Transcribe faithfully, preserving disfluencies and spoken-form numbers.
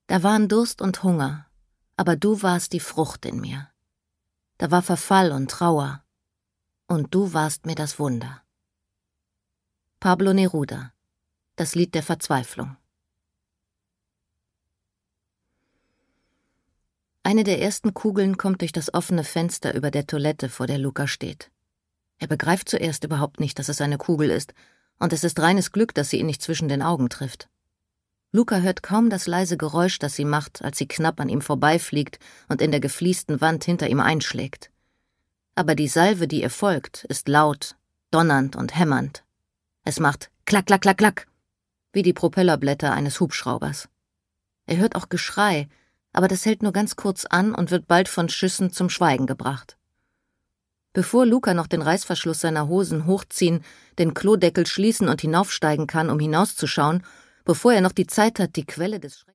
Da waren Durst und Hunger, aber du warst die Frucht in mir. Da war Verfall und Trauer, und du warst mir das Wunder. Pablo Neruda, das Lied der Verzweiflung. Eine der ersten Kugeln kommt durch das offene Fenster über der Toilette, vor der Luca steht. Er begreift zuerst überhaupt nicht, dass es eine Kugel ist, und es ist reines Glück, dass sie ihn nicht zwischen den Augen trifft. Luca hört kaum das leise Geräusch, das sie macht, als sie knapp an ihm vorbeifliegt und in der gefliesten Wand hinter ihm einschlägt. Aber die Salve, die ihr folgt, ist laut, donnernd und hämmernd. Es macht klack, klack, klack, klack, wie die Propellerblätter eines Hubschraubers. Er hört auch Geschrei, aber das hält nur ganz kurz an und wird bald von Schüssen zum Schweigen gebracht. Bevor Luca noch den Reißverschluss seiner Hosen hochziehen, den Klodeckel schließen und hinaufsteigen kann, um hinauszuschauen, bevor er noch die Zeit hat, die Quelle des Schreckens